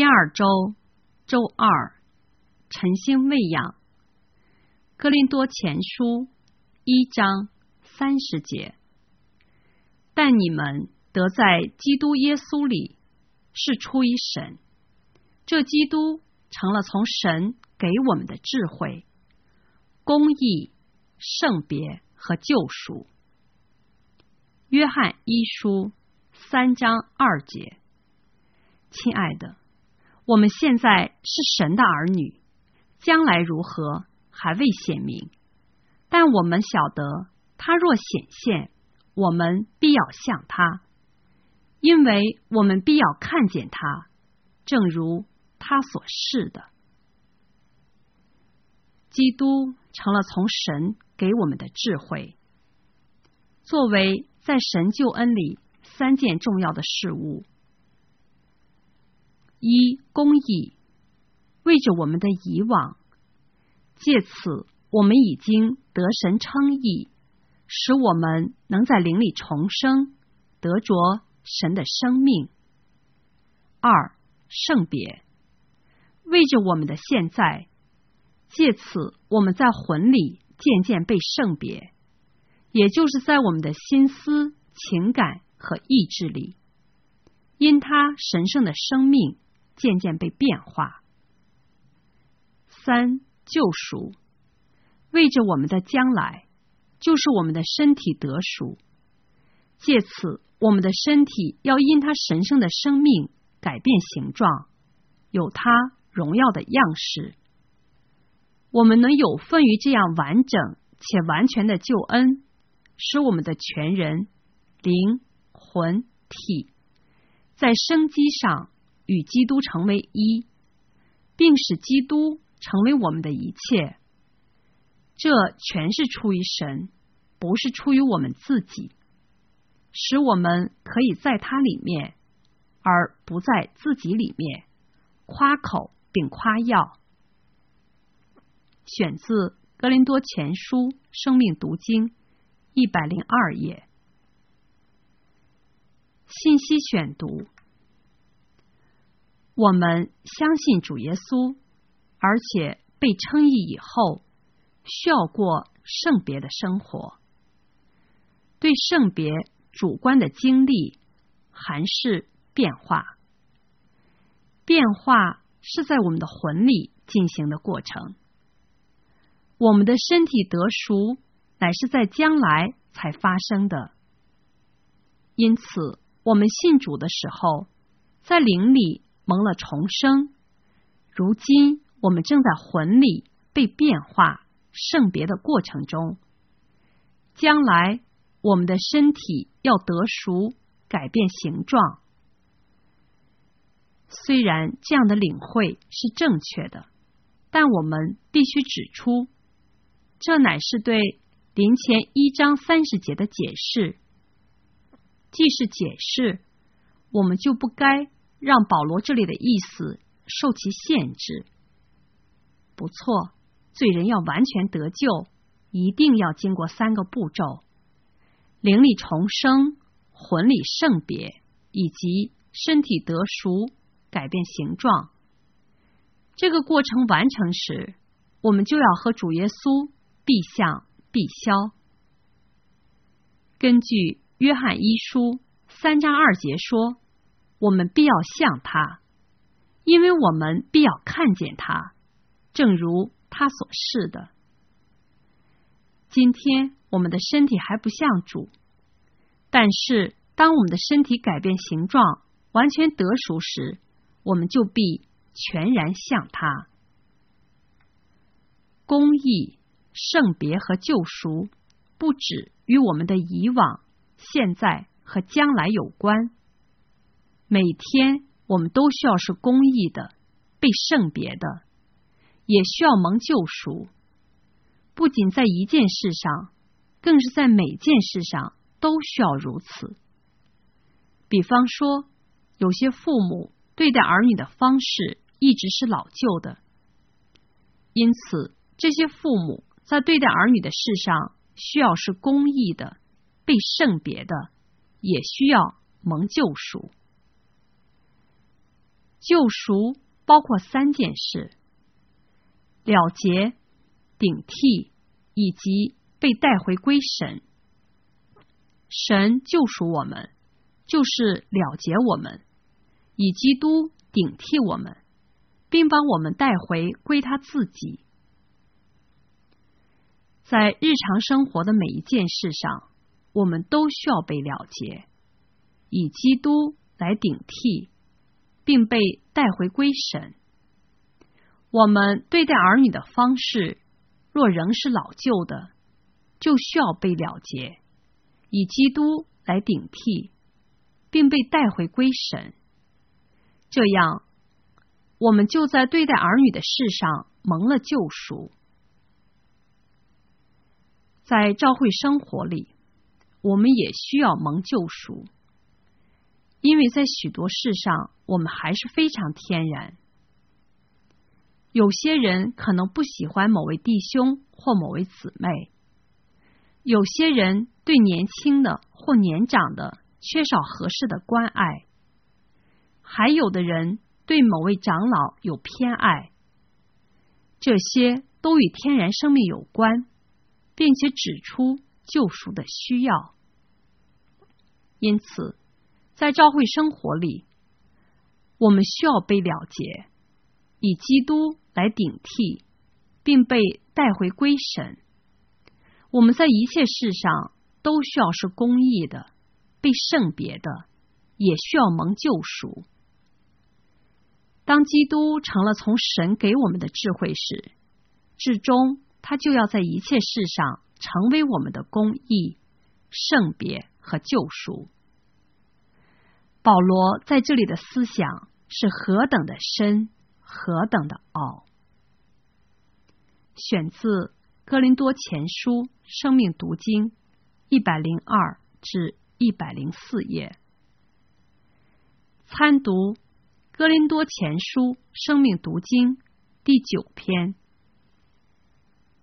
第二周周二，晨星喂养。哥林多前书1章30节。但你们得在基督耶稣里，是出于神，这基督成了从神给我们的智慧、公义、圣别和救赎。约翰一书3章2节。亲爱的，我们现在是神的儿女，将来如何还未显明，但我们晓得他若显现，我们必要像他，因为我们必要看见他，正如他所示的。基督成了从神给我们的智慧，作为在神救恩里3件重要的事物：一、公义，为着我们的以往，借此我们已经得神称义，使我们能在灵里重生，得着神的生命。二、圣别，为着我们的现在，借此我们在魂里渐渐被圣别，也就是在我们的心思、情感和意志里，因他神圣的生命渐渐被变化。三、救赎，为着我们的将来，就是我们的身体得赎，借此我们的身体要因他神圣的生命改变形状，有他荣耀的样式。我们能有份于这样完整且完全的救恩，使我们的全人、灵、魂、体在生机上与基督成为一，并使基督成为我们的一切。这全是出于神，不是出于我们自己，使我们可以在他里面，而不在自己里面，夸口并夸耀。选自哥林多前书生命读经102页。信息选读：我们相信主耶稣，而且被称义以后，需要过圣别的生活。对圣别主观的经历含是变化。变化是在我们的魂里进行的过程。我们的身体得赎乃是在将来才发生的。因此，我们信主的时候，在灵里蒙了重生。如今，我们正在魂里被变化、圣别的过程中。将来，我们的身体要得赎，改变形状。虽然这样的领会是正确的，但我们必须指出，这乃是对林前1章30节的解释。既是解释，我们就不该让保罗这里的意思受其限制。不错，罪人要完全得救，一定要经过3个步骤：灵里重生、魂里圣别，以及身体得赎、改变形状。这个过程完成时，我们就要和主耶稣必像必消。根据约翰一书3章2节说，我们必要像他，因为我们必要看见他，正如他所示的。今天我们的身体还不像主，但是当我们的身体改变形状，完全得赎时，我们就必全然像他。公义、圣别和救赎不只与我们的以往、现在和将来有关。每天我们都需要是公义的、被圣别的，也需要蒙救赎。不仅在一件事上，更是在每件事上都需要如此。比方说，有些父母对待儿女的方式一直是老旧的，因此这些父母在对待儿女的事上需要是公义的、被圣别的，也需要蒙救赎。 救赎包括3件事：了结、顶替以及被带回归神。神救赎我们，就是了结我们，以基督顶替我们，并把我们带回归他自己。在日常生活的每一件事上，我们都需要被了结，以基督来顶替，并被带回归神。我们对待儿女的方式若仍是老旧的，就需要被了结，以基督来顶替，并被带回归神。这样，我们就在对待儿女的事上蒙了救赎。在教会生活里，我们也需要蒙救赎，因为在许多事上我们还是非常天然。有些人可能不喜欢某位弟兄或某位姊妹，有些人对年轻的或年长的缺少合适的关爱，还有的人对某位长老有偏爱。这些都与天然生命有关，并且指出救赎的需要。因此，在教会生活里，我们需要被了结，以基督来顶替，并被带回归神。我们在一切事上都需要是公义的，被圣别的，也需要蒙救赎。当基督成了从神给我们的智慧时，至终他就要在一切事上成为我们的公义、圣别和救赎。保罗在这里的思想是何等的深，何等的奥。选自哥林多前书生命读经102至104页。参读哥林多前书生命读经第9篇。